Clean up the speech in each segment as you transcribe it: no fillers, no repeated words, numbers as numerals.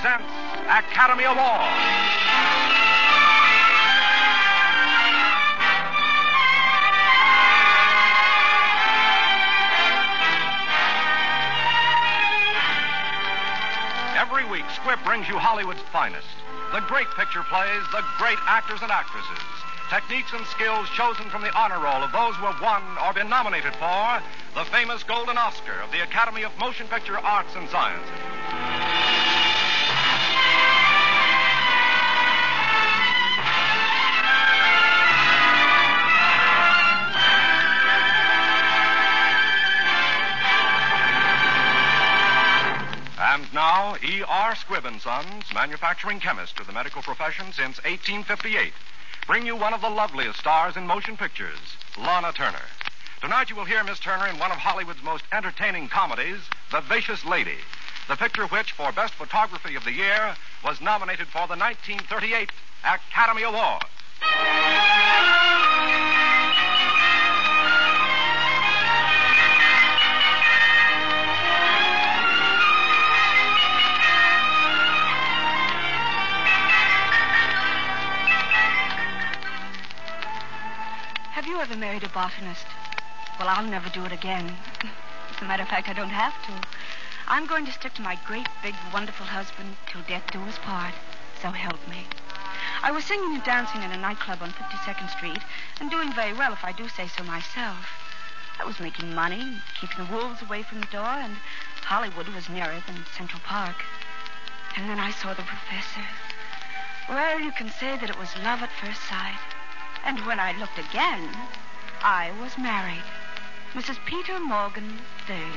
presents Academy Award. Every week, Squibb brings you Hollywood's finest. The great picture plays, the great actors and actresses. Techniques and skills chosen from the honor roll of those who have won or been nominated for the famous Golden Oscar of the Academy of Motion Picture Arts and Sciences. And now, E.R. Squibb & Sons, manufacturing chemist to the medical profession since 1858, bring you one of the loveliest stars in motion pictures, Lana Turner. Tonight you will hear Miss Turner in one of Hollywood's most entertaining comedies, The Vicious Lady, the picture which, for Best Photography of the Year, was nominated for the 1938 Academy Award. Have you ever married a botanist? Well, I'll never do it again. As a matter of fact, I don't have to. I'm going to stick to my great, big, wonderful husband till death do us part. So help me. I was singing and dancing in a nightclub on 52nd Street and doing very well, if I do say so myself. I was making money, keeping the wolves away from the door, and Hollywood was nearer than Central Park. And then I saw the professor. Well, you can say that it was love at first sight. And when I looked again, I was married. Mrs. Peter Morgan III.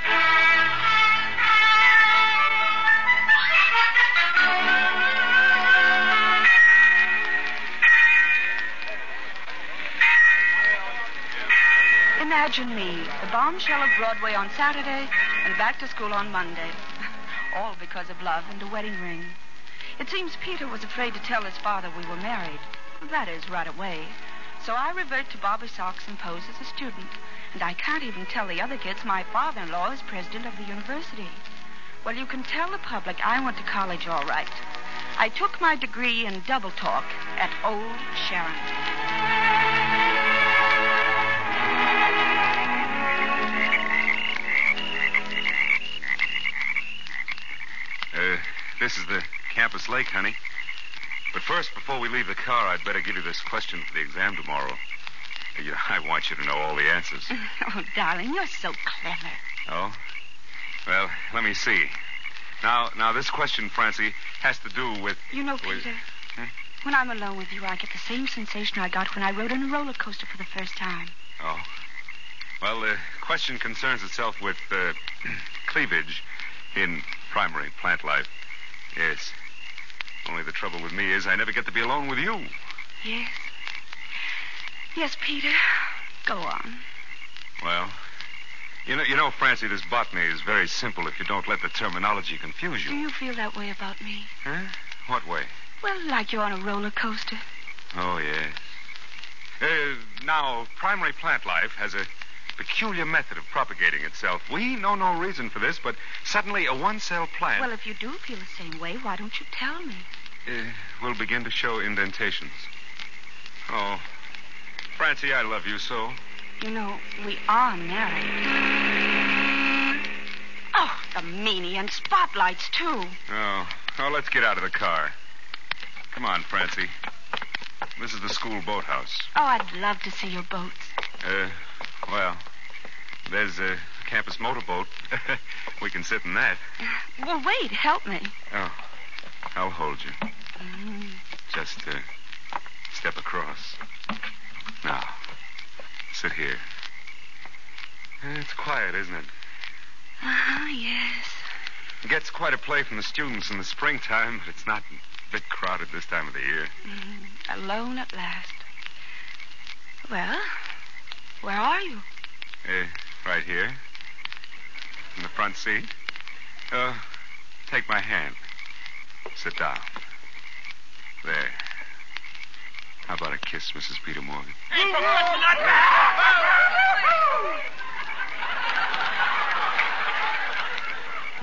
Imagine me, the bombshell of Broadway on Saturday and back to school on Monday. All because of love and a wedding ring. It seems Peter was afraid to tell his father we were married. That is, right away. So I revert to Bobby Socks and pose as a student. And I can't even tell the other kids my father-in-law is president of the university. Well, you can tell the public I went to college all right. I took my degree in double talk at Old Sharon. This is the campus lake, honey. But first, before we leave the car, I'd better give you this question for the exam tomorrow. I want you to know all the answers. Oh, darling, you're so clever. Oh? Well, let me see. Now, this question, Francie, has to do with... You know, Peter, when I'm alone with you, I get the same sensation I got when I rode on a roller coaster for the first time. Oh? Well, the question concerns itself with cleavage in primary plant life. Yes. Only the trouble with me is I never get to be alone with you. Yes. Yes, Peter. Go on. Well, you know, Francie, this botany is very simple if you don't let the terminology confuse you. Do you feel that way about me? Huh? What way? Well, like you're on a roller coaster. Oh, yes. Now, primary plant life has a peculiar method of propagating itself. We know no reason for this, but suddenly a one-cell plant... Well, if you do feel the same way, why don't you tell me? Will begin to show indentations. Oh, Francie, I love you so. You know, we are married. Oh, the meanie, and spotlights, too. Oh, let's get out of the car. Come on, Francie. This is the school boathouse. Oh, I'd love to see your boats. Well, there's a campus motorboat. We can sit in that. Well, wait, help me. Oh, I'll hold you. Just step across. Now, sit here. It's quiet, isn't it? Yes. It gets quite a play from the students in the springtime, but it's not a bit crowded this time of the year. Alone at last. Well, where are you? Right here. In the front seat. Take my hand. Sit down. There. How about a kiss, Mrs. Peter Morgan?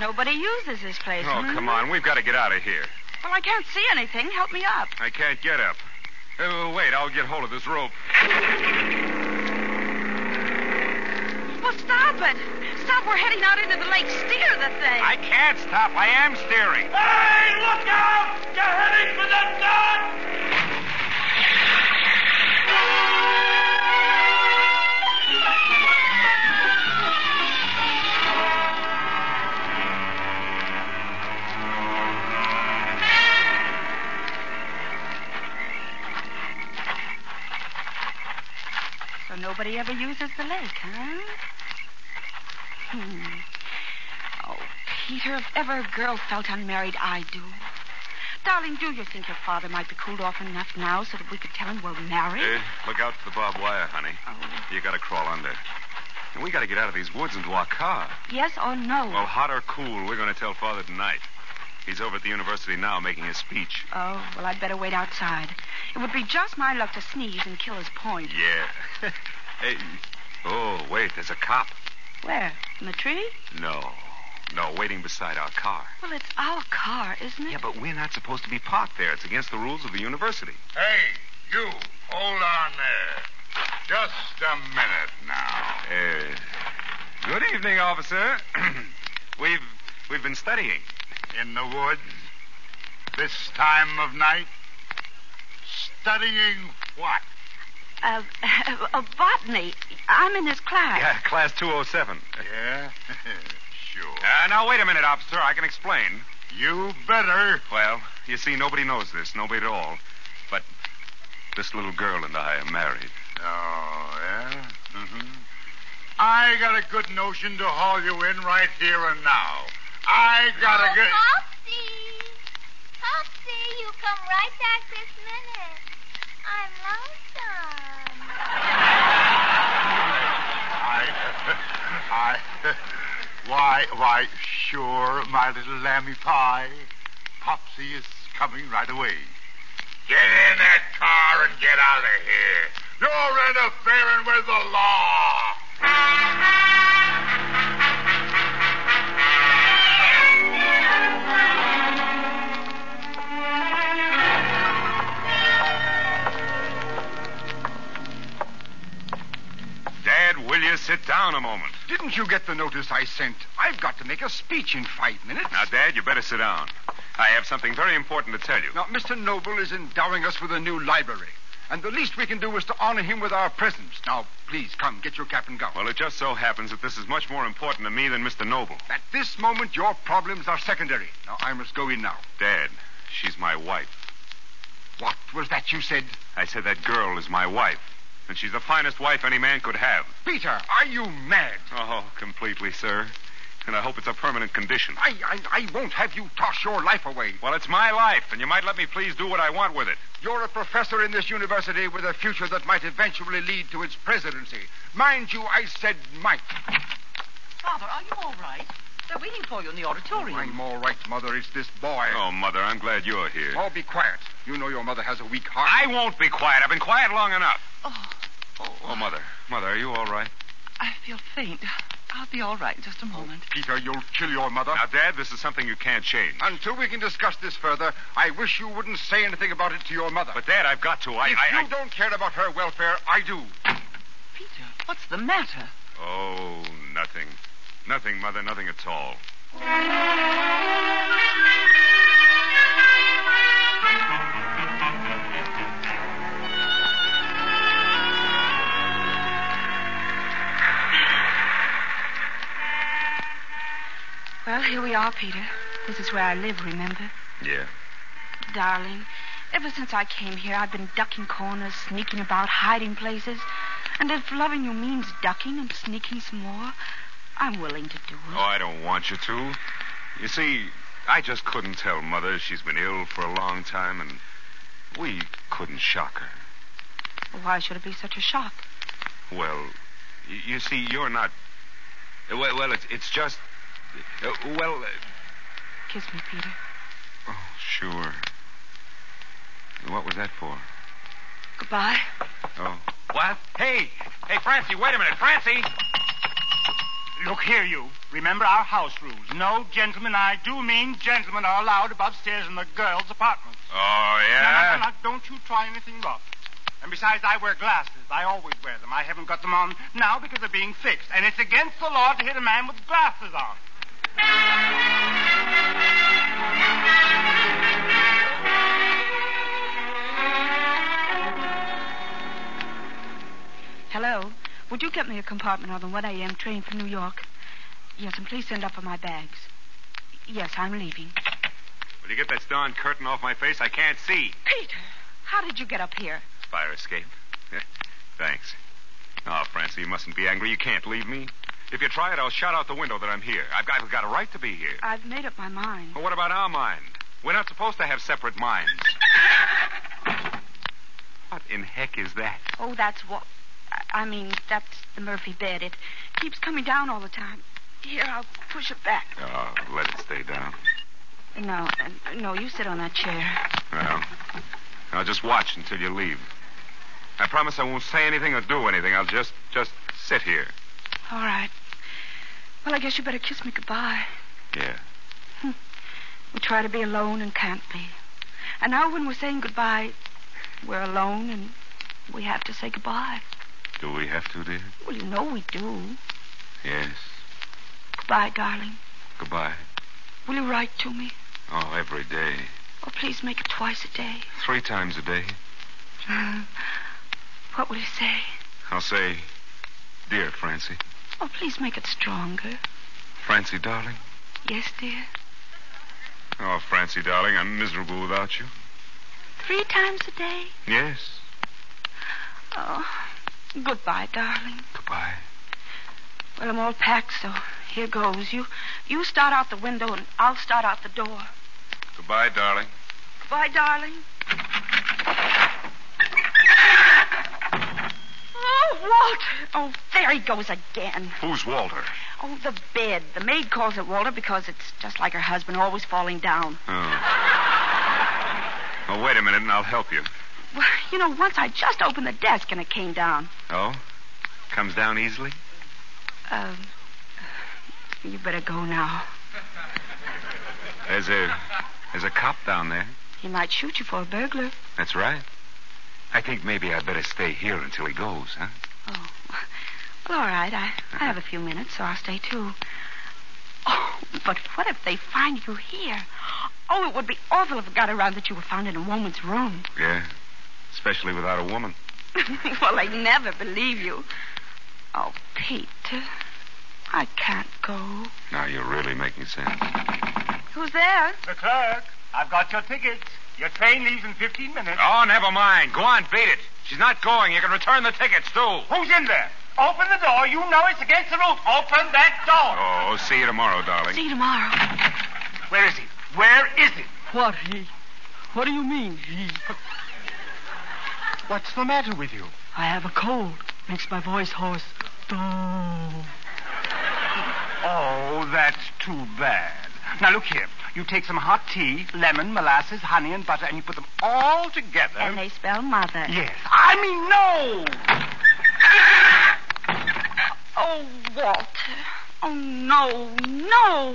Nobody uses this place. Oh, come on. We've got to get out of here. Well, I can't see anything. Help me up. I can't get up. Wait, I'll get hold of this rope. Well, stop it. Stop. We're heading out into the lake. Steer the thing. I can't stop. I am steering. Hey, look out! You're heading for the dock! So nobody ever uses the lake, huh? Oh, Peter, if ever a girl felt unmarried, I do. Darling, do you think your father might be cooled off enough now so that we could tell him we're married? Look out for the barbed wire, honey. Oh. You got to crawl under. And we got to get out of these woods into our car. Yes or no? Well, hot or cool, we're going to tell Father tonight. He's over at the university now making his speech. Oh, well, I'd better wait outside. It would be just my luck to sneeze and kill his point. Yeah. Hey. Oh, wait, there's a cop. Where? In the tree? No, waiting beside our car. Well, it's our car, isn't it? Yeah, but we're not supposed to be parked there. It's against the rules of the university. Hey, you, hold on there. Just a minute now. Good evening, officer. We've been studying. In the woods? This time of night? Studying what? Botany. I'm in this class. Yeah, class 207. Yeah? Sure. Now, wait a minute, officer. I can explain. You better. Well, you see, nobody knows this. Nobody at all. But this little girl and I are married. Oh, yeah? Mm-hmm. I got a good notion to haul you in right here and now. I got a good... Popsy, you come right back this minute. I'm lonesome. Why, sure, my little lammy pie. Popsy is coming right away. Get in that car and get out of here. You're interfering with the law. Dad, will you sit down a moment? Didn't you get the notice I sent? I've got to make a speech in 5 minutes. Now, Dad, you better sit down. I have something very important to tell you. Now, Mr. Noble is endowing us with a new library, and the least we can do is to honor him with our presence. Now, please, come, get your cap and gown. Well, it just so happens that this is much more important to me than Mr. Noble. At this moment, your problems are secondary. Now, I must go in now. Dad, she's my wife. What was that you said? I said that girl is my wife. And she's the finest wife any man could have. Peter, are you mad? Oh, completely, sir. And I hope it's a permanent condition. I won't have you toss your life away. Well, it's my life, and you might let me please do what I want with it. You're a professor in this university with a future that might eventually lead to its presidency. Mind you, I said might. Father, are you all right? They're waiting for you in the auditorium. I'm all right, Mother. It's this boy. Oh, Mother, I'm glad you're here. Oh, be quiet. You know your mother has a weak heart. I won't be quiet. I've been quiet long enough. Oh, Mother. Mother, are you all right? I feel faint. I'll be all right in just a moment. Peter, you'll kill your mother. Now, Dad, this is something you can't change. Until we can discuss this further, I wish you wouldn't say anything about it to your mother. But, Dad, I've got to. If you don't care about her welfare, I do. Peter, what's the matter? Oh, nothing. Nothing, Mother, nothing at all. Well, here we are, Peter. This is where I live, remember? Yeah. Darling, ever since I came here, I've been ducking corners, sneaking about, hiding places. And if loving you means ducking and sneaking some more, I'm willing to do it. Oh, I don't want you to. You see, I just couldn't tell Mother she's been ill for a long time, and we couldn't shock her. Well, why should it be such a shock? Well, you see, you're not... Well, it's just... Kiss me, Peter. Oh, sure. What was that for? Goodbye. Oh. What? Hey, Francie, wait a minute. Francie! Look here, you. Remember our house rules. No gentlemen, I do mean gentlemen, are allowed above stairs in the girls' apartments. Oh, yeah? No, don't you try anything rough. And besides, I wear glasses. I always wear them. I haven't got them on now because they're being fixed. And it's against the law to hit a man with glasses on. Hello. Would you get me a compartment on the 1 a.m. train for New York? Yes, and please send up for my bags. Yes, I'm leaving. Will you get that darn curtain off my face? I can't see. Peter, how did you get up here? Fire escape. Thanks. Oh, Francie, you mustn't be angry. You can't leave me. If you try it, I'll shout out the window that I'm here. I've got a right to be here. I've made up my mind. Well, what about our mind? We're not supposed to have separate minds. What in heck is that? Oh, that's what... that's the Murphy bed. It keeps coming down all the time. Here, I'll push it back. Oh, let it stay down. No, you sit on that chair. Well, I'll just watch until you leave. I promise I won't say anything or do anything. I'll just sit here. All right. Well, I guess you better kiss me goodbye. Yeah. We try to be alone and can't be. And now when we're saying goodbye, we're alone and we have to say goodbye. Do we have to, dear? Well, you know we do. Yes. Goodbye, darling. Goodbye. Will you write to me? Oh, every day. Oh, please make it twice a day. 3 times a day. What will you say? I'll say, dear Francie. Oh, please make it stronger. Francie, darling. Yes, dear. Oh, Francie, darling, I'm miserable without you. 3 times a day? Yes. Oh, goodbye, darling. Goodbye. Well, I'm all packed, so here goes. You start out the window and I'll start out the door. Goodbye, darling. Goodbye, darling. Oh, Walter. Oh, there he goes again. Who's Walter? Oh, the bed. The maid calls it Walter because it's just like her husband, always falling down. Oh. Well, wait a minute and I'll help you. Well, once I just opened the desk and it came down. Oh? Comes down easily? You better go now. There's a cop down there. He might shoot you for a burglar. That's right. I think maybe I'd better stay here until he goes, huh? Oh. Well, all right. I have a few minutes, so I'll stay too. Oh, but what if they find you here? Oh, it would be awful if it got around that you were found in a woman's room. Yeah, especially without a woman. Well, I'd never believe you. Oh, Peter, I can't go. Now you're really making sense. Who's there? The clerk. I've got your tickets. Your train leaves in 15 minutes. Oh, never mind. Go on, beat it. She's not going. You can return the tickets, too. Who's in there? Open the door. You know it's against the rules. Open that door. Oh, see you tomorrow, darling. See you tomorrow. Where is he? Where is he? What, he? What do you mean, he? What's the matter with you? I have a cold. Makes my voice hoarse. Oh, that's too bad. Now, look here. You take some hot tea, lemon, molasses, honey, and butter, and you put them all together. And they spell mother. Yes. I mean, no! Oh, Walter. Oh, no, no.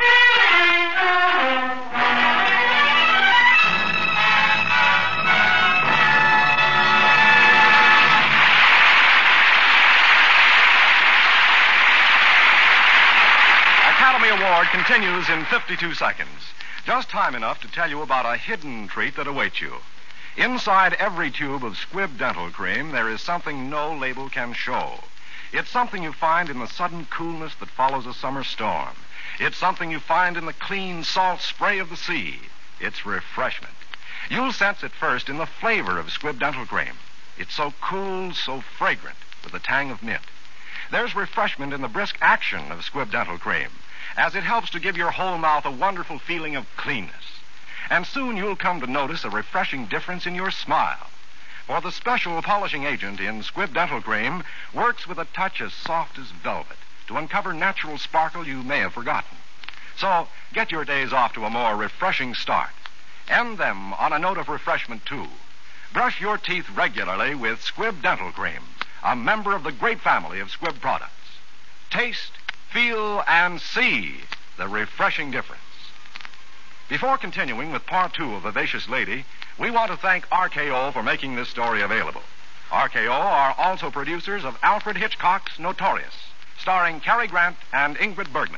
Academy Award continues in 52 seconds. Just time enough to tell you about a hidden treat that awaits you. Inside every tube of Squibb Dental Cream, there is something no label can show. It's something you find in the sudden coolness that follows a summer storm. It's something you find in the clean, salt spray of the sea. It's refreshment. You'll sense it first in the flavor of Squibb Dental Cream. It's so cool, so fragrant, with a tang of mint. There's refreshment in the brisk action of Squibb Dental Cream, as it helps to give your whole mouth a wonderful feeling of cleanness. And soon you'll come to notice a refreshing difference in your smile. For the special polishing agent in Squibb Dental Cream works with a touch as soft as velvet to uncover natural sparkle you may have forgotten. So get your days off to a more refreshing start. End them on a note of refreshment, too. Brush your teeth regularly with Squibb Dental Cream, a member of the great family of Squibb products. Taste, feel, and see the refreshing difference. Before continuing with part 2 of Vivacious Lady, we want to thank RKO for making this story available. RKO are also producers of Alfred Hitchcock's Notorious, starring Cary Grant and Ingrid Bergman.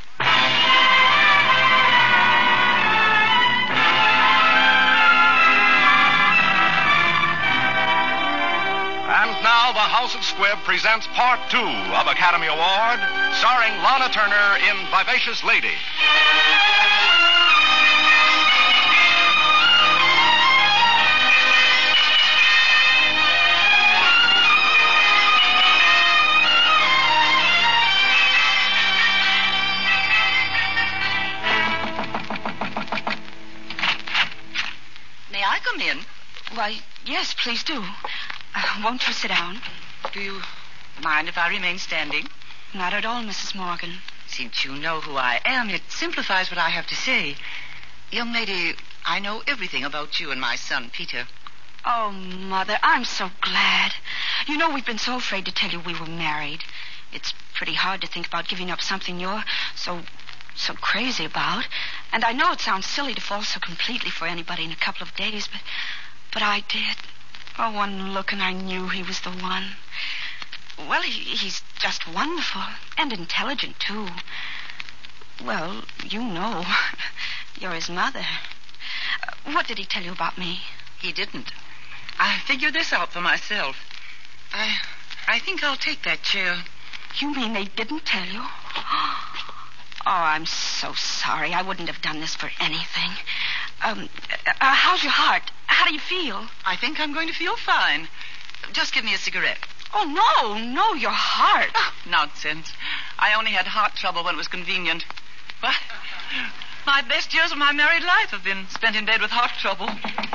And now the House of Squibb presents part 2 of Academy Award, starring Lana Turner in Vivacious Lady. May I come in? Why, yes, please do. Won't you sit down? Do you mind if I remain standing? Not at all, Mrs. Morgan. Since you know who I am, it simplifies what I have to say. Young lady, I know everything about you and my son, Peter. Oh, Mother, I'm so glad. You know, we've been so afraid to tell you we were married. It's pretty hard to think about giving up something you're so crazy about. And I know it sounds silly to fall so completely for anybody in a couple of days, but I did. Oh, one look and I knew he was the one. Well, he's just wonderful and intelligent, too. Well, you know. You're his mother. What did he tell you about me? He didn't. I figured this out for myself. I think I'll take that chair. You mean they didn't tell you? Oh, I'm so sorry. I wouldn't have done this for anything. How's your heart? How do you feel? I think I'm going to feel fine. Just give me a cigarette. Oh, no, your heart. Oh, nonsense. I only had heart trouble when it was convenient. But my best years of my married life have been spent in bed with heart trouble.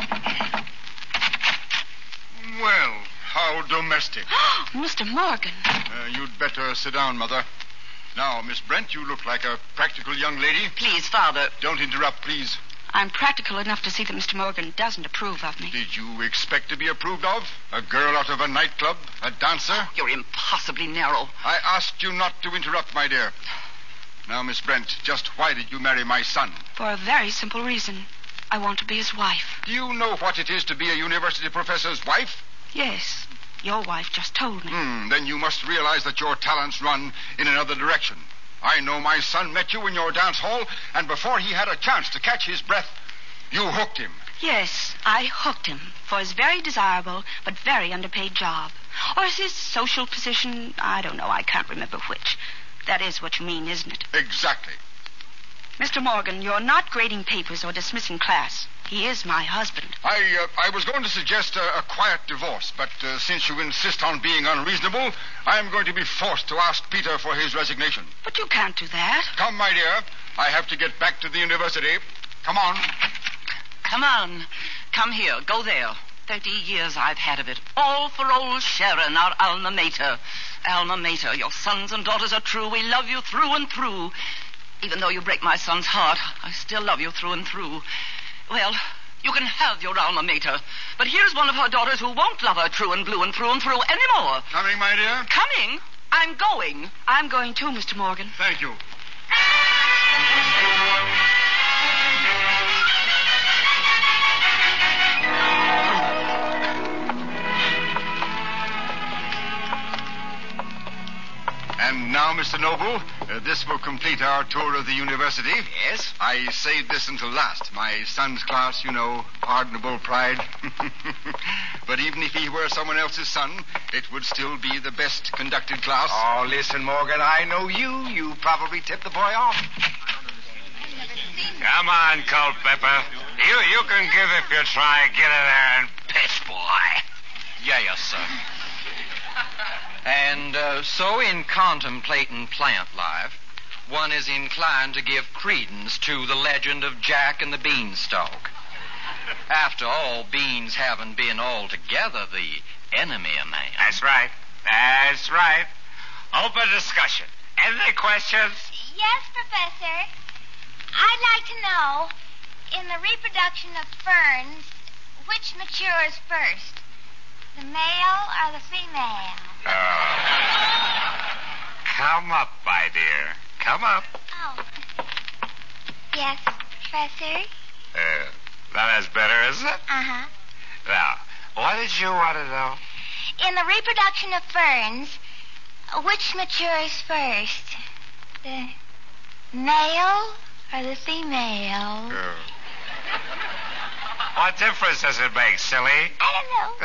Well, how domestic. Mr. Morgan. You'd better sit down, Mother. Now, Miss Brent, you look like a practical young lady. Please, Father. Don't interrupt, please. I'm practical enough to see that Mr. Morgan doesn't approve of me. Did you expect to be approved of? A girl out of a nightclub? A dancer? You're impossibly narrow. I asked you not to interrupt, my dear. Now, Miss Brent, just why did you marry my son? For a very simple reason. I want to be his wife. Do you know what it is to be a university professor's wife? Yes. Your wife just told me. Then you must realize that your talents run in another direction. I know my son met you in your dance hall, and before he had a chance to catch his breath, you hooked him. Yes, I hooked him for his very desirable but very underpaid job. Or is his social position? I don't know. I can't remember which. That is what you mean, isn't it? Exactly. Mr. Morgan, you're not grading papers or dismissing class. He is my husband. I was going to suggest a quiet divorce, but since you insist on being unreasonable, I'm going to be forced to ask Peter for his resignation. But you can't do that. Come, my dear. I have to get back to the university. Come on. Come on. Come here. Go there. 30 years I've had of it. All for old Sharon, our alma mater. Alma mater, your sons and daughters are true. We love you through and through. Even though you break my son's heart, I still love you through and through. Well, you can have your alma mater. But here's one of her daughters who won't love her true and blue and through anymore. Coming, my dear? Coming? I'm going. I'm going too, Mr. Morgan. Thank you. And now, Mr. Noble, this will complete our tour of the university. Yes? I saved this until last. My son's class, you know, pardonable pride. But even if he were someone else's son, it would still be the best conducted class. Oh, listen, Morgan, I know you. You probably tipped the boy off. Come on, Culpepper. You can give if you try. Get in there and piss, boy. Yes, sir. And so in contemplating plant life, one is inclined to give credence to the legend of Jack and the Beanstalk. After all, beans haven't been altogether the enemy of man. That's right. That's right. Open discussion. Any questions? Yes, Professor. I'd like to know, in the reproduction of ferns, which matures first? The male or the female? Come up, my dear. Come up. Oh. Yes, Professor? That is better, isn't it? Uh-huh. Now, what did you want to know? In the reproduction of ferns, which matures first? The male or the female? What difference does it make, silly? I don't know.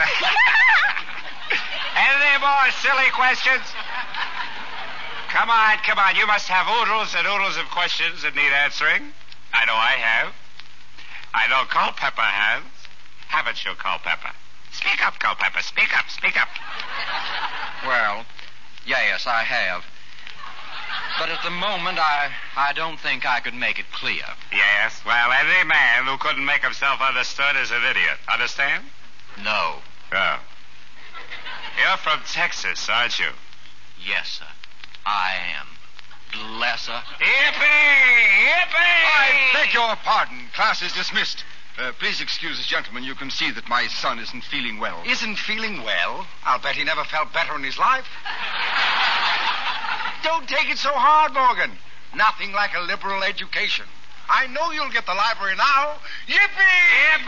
Any more silly questions? Come on. You must have oodles and oodles of questions that need answering. I know I have. I know Culpepper has. Haven't you, Culpepper? Speak up, Culpepper. Speak up. Well, yes, I have. But at the moment, I don't think I could make it clear. Yes, well, any man who couldn't make himself understood is an idiot. Understand? No. Oh. You're from Texas, aren't you? Yes, sir. I am. Bless her. Yippee! I beg your pardon. Class is dismissed. Please excuse us, gentlemen. You can see that my son isn't feeling well. Isn't feeling well? I'll bet he never felt better in his life. Don't take it so hard, Morgan. Nothing like a liberal education. I know you'll get the library now. Yippee!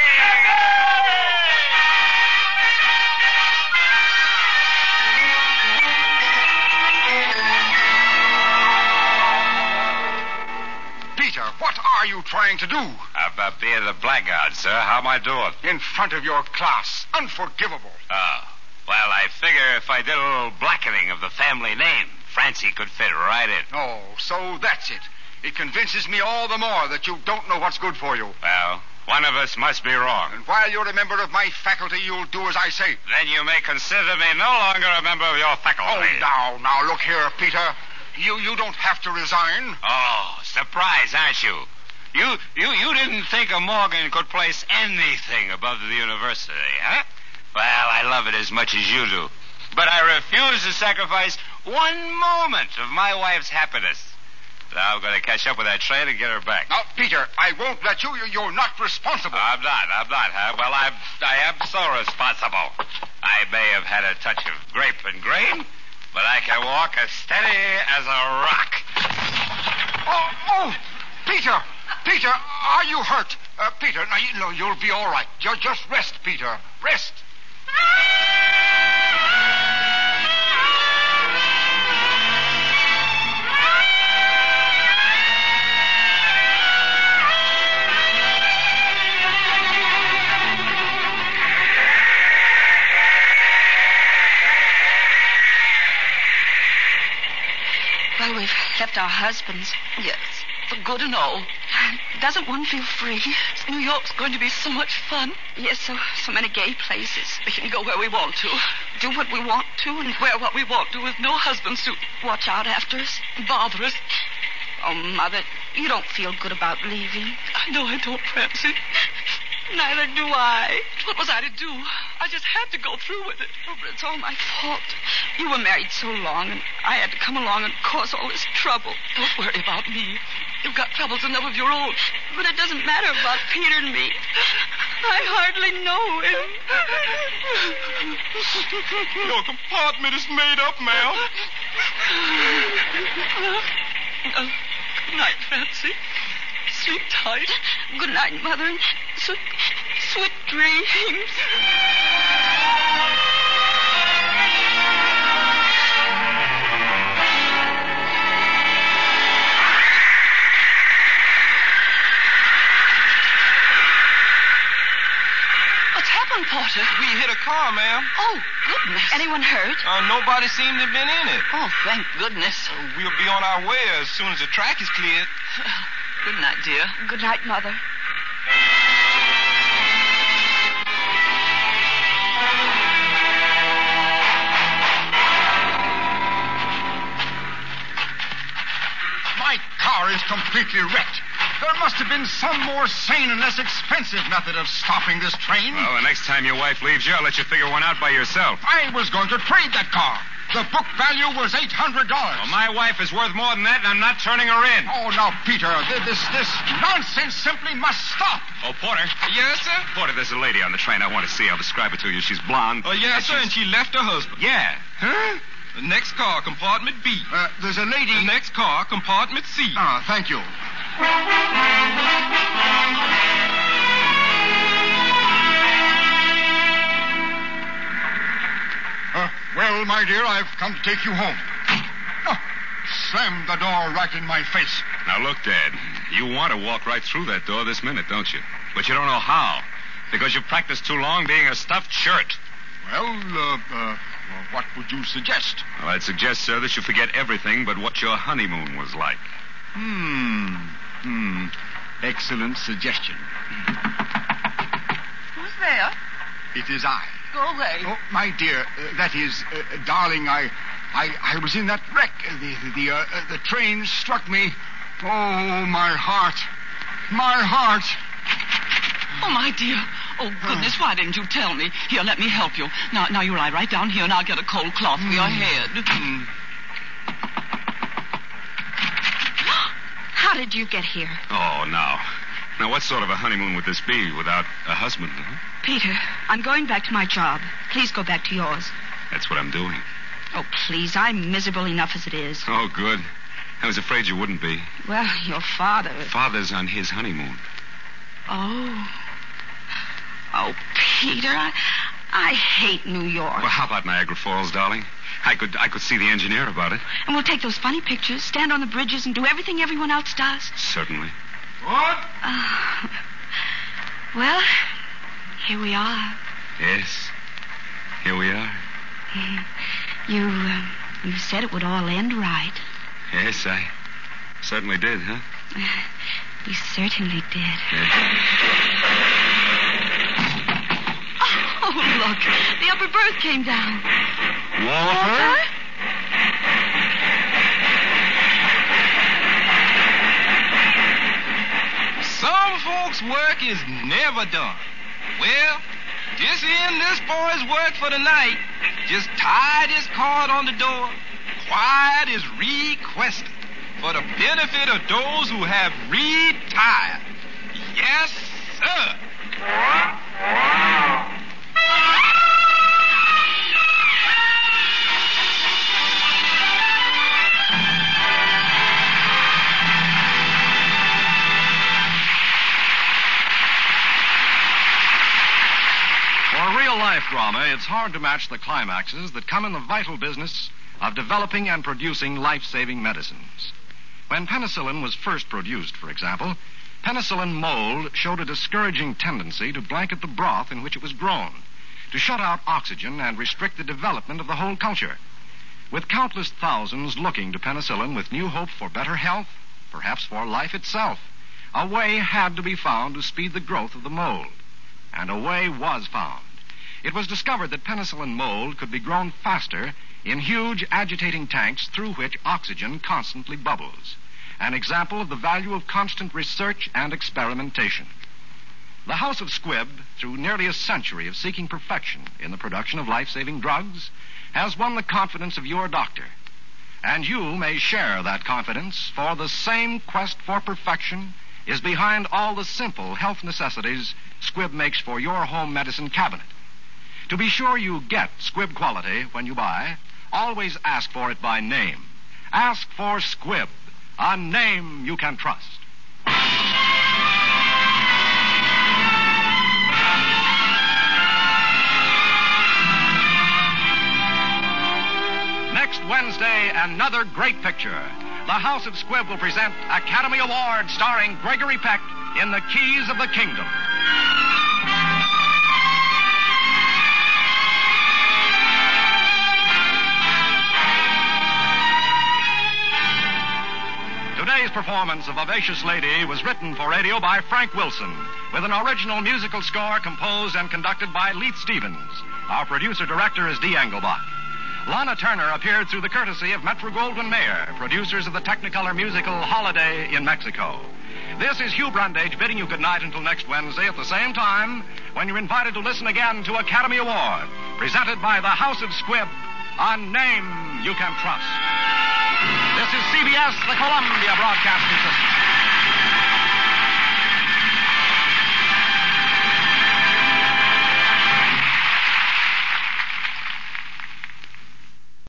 Peter, what are you trying to do? About being the blackguard, sir. How am I doing? In front of your class. Unforgivable. Oh. Well, I figure if I did a little blackening of the family name, Francie could fit right in. Oh, so that's it. It convinces me all the more that you don't know what's good for you. Well, one of us must be wrong. And while you're a member of my faculty, you'll do as I say. Then you may consider me no longer a member of your faculty. Oh, now, look here, Peter. You don't have to resign. Oh, surprised, aren't you? You didn't think a Morgan could place anything above the university, huh? Well, I love it as much as you do. But I refuse to sacrifice one moment of my wife's happiness. Now I'm going to catch up with that train and get her back. Now, Peter, I won't let you. You're not responsible. I'm not, huh? Well, I am so responsible. I may have had a touch of grape and grain, but I can walk as steady as a rock. Oh, Peter, are you hurt? Peter, no, you'll be all right. Just rest, Peter. Rest. Well, we've left our husbands. Yes, for good and all. Doesn't one feel free? New York's going to be so much fun. Yes, so many gay places. We can go where we want to. Do what we want to and Wear what we want to with no husbands to watch out after us. bother us. Oh, Mother, you don't feel good about leaving. I know I don't, Francie. Neither do I. What was I to do? I just had to go through with it. Oh, but it's all my fault. You were married so long, and I had to come along and cause all this trouble. Don't worry about me. You've got troubles enough of your own. But it doesn't matter about Peter and me. I hardly know him. Your compartment is made up, ma'am. Good night, Francie. Sleep tight. Good night, Mother, and sweet dreams. What's happened, Porter? We hit a car, ma'am. Oh, goodness. Anyone hurt? Nobody seemed to have been in it. Oh, thank goodness. We'll be on our way as soon as the track is cleared. Good night, dear. Good night, Mother. My car is completely wrecked. There must have been some more sane and less expensive method of stopping this train. Well, the next time your wife leaves you, I'll let you figure one out by yourself. I was going to trade that car. The book value was $800. Well, my wife is worth more than that, and I'm not turning her in. Oh, now, Peter, this nonsense simply must stop. Oh, Porter. Yes, sir? Porter, there's a lady on the train I want to see. I'll describe her to you. She's blonde. Yes, sir, and she left her husband. Yeah. Huh? The next car, compartment B. There's a lady... The next car, compartment C. Ah, thank you. Well, my dear, I've come to take you home. Oh, slammed the door right in my face. Now, look, Dad, you want to walk right through that door this minute, don't you? But you don't know how. Because you've practiced too long being a stuffed shirt. Well, what would you suggest? Well, I'd suggest, sir, that you forget everything but what your honeymoon was like. Excellent suggestion. Who's there? It is I. Go away. Oh, my dear, that is, darling, I was in that wreck. The train struck me. Oh, my heart. My heart. Oh, my dear. Oh, goodness, why didn't you tell me? Here, let me help you. Now you lie right down here, and I'll get a cold cloth for your head. How did you get here? Oh, now. Now, what sort of a honeymoon would this be without a husband? Huh? Peter, I'm going back to my job. Please go back to yours. That's what I'm doing. Oh, please, I'm miserable enough as it is. Oh, good. I was afraid you wouldn't be. Well, your father... Father's on his honeymoon. Oh. Oh, Peter, I hate New York. Well, how about Niagara Falls, darling? I could see the engineer about it. And we'll take those funny pictures, stand on the bridges, and do everything everyone else does. Certainly. What? Well, here we are. Yes, here we are. You said it would all end right. Yes, I certainly did, huh? You certainly did. Yes. Oh, look. The upper berth came down. Walter? Some folks' work is never done. Well, just end this boy's work for the night. Just tie this card on the door. Quiet is requested for the benefit of those who have retired. Yes, sir. For real-life drama, it's hard to match the climaxes that come in the vital business of developing and producing life-saving medicines. When penicillin was first produced, for example, penicillin mold showed a discouraging tendency to blanket the broth in which it was grown, to shut out oxygen and restrict the development of the whole culture. With countless thousands looking to penicillin with new hope for better health, perhaps for life itself, a way had to be found to speed the growth of the mold. And a way was found. It was discovered that penicillin mold could be grown faster in huge agitating tanks through which oxygen constantly bubbles. An example of the value of constant research and experimentation. The House of Squibb, through nearly a century of seeking perfection in the production of life-saving drugs, has won the confidence of your doctor. And you may share that confidence, for the same quest for perfection is behind all the simple health necessities Squibb makes for your home medicine cabinet. To be sure you get Squibb quality when you buy, always ask for it by name. Ask for Squibb, a name you can trust. Next Wednesday, another great picture. The House of Squibb will present Academy Award starring Gregory Peck in The Keys of the Kingdom. Today's performance of Vivacious Lady was written for radio by Frank Wilson, with an original musical score composed and conducted by Leith Stevens. Our producer-director is Dee Engelbach. Lana Turner appeared through the courtesy of Metro-Goldwyn-Mayer, producers of the Technicolor musical Holiday in Mexico. This is Hugh Brundage bidding you good night until next Wednesday at the same time, when you're invited to listen again to Academy Award, presented by the House of Squibb, a name you can trust. This is CBS, the Columbia Broadcasting System.